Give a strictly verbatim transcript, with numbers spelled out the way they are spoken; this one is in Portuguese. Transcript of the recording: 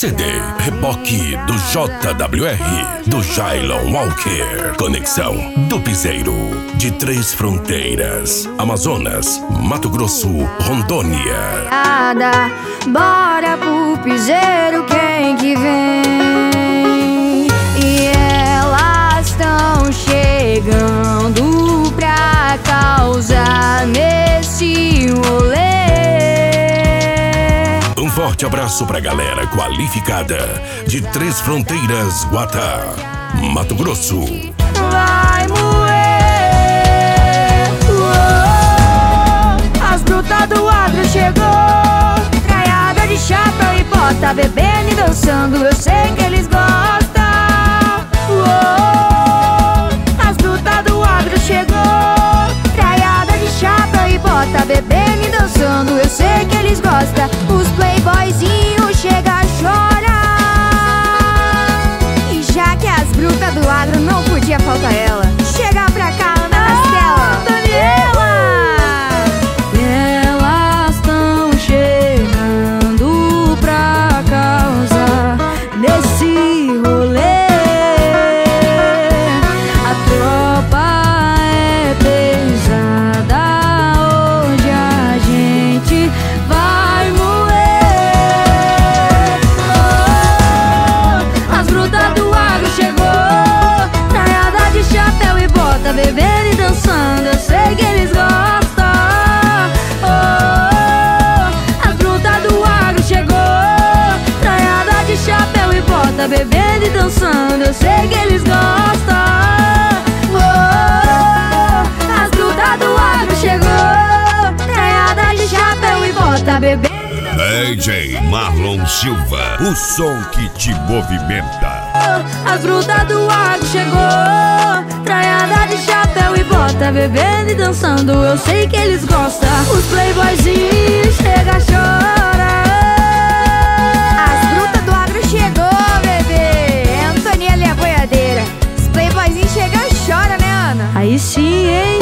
C D Reboque do J W R, do Jailon Walker. Conexão do Piseiro, de Três Fronteiras, Amazonas, Mato Grosso, Rondônia. Bora pro piseiro, quem que vem? E elas tão chegando pra causar nesse rolê. Um forte abraço pra galera qualificada de Três Fronteiras, Guatá, Mato Grosso. Vai moer, oh, as brutas do agro chegou. Traiada de chapa e bota, bebendo e dançando, eu sei que eles gostam. Oh, as brutas do agro chegou. Traiada de chapa e bota, bebendo e dançando, eu sei que eles gostam. Os playboyzinhos chega a chorar. E já que as brutas do agro não podia faltar ela, chega pra cá, Ana Castela, oh, Daniela. Elas tão chegando pra causar nesse rolê. A tropa é pesada, hoje a gente vai moer. Oh, as brutas do agro chegou. Traiada de chapéu e bota, bebendo e dançando, eu sei que eles gostam. Oh, as brutas do agro chegou. Traiada de chapéu e bota, bebendo e dançando, eu sei que eles gostam. Oh, as brutas do agro chegou. Traiada de chapéu e bota, bebendo. D J Marlon Silva, o som que te movimenta. As brutas do agro chegou. Traiada de chapéu e bota, bebendo e dançando, eu sei que eles gostam. Os playboyzinhos chega a chorar. As brutas do agro chegou, bebê. É Antoniela e a boiadeira. Os playboyzinhos chega a chorar, né, Ana? Aí sim, hein?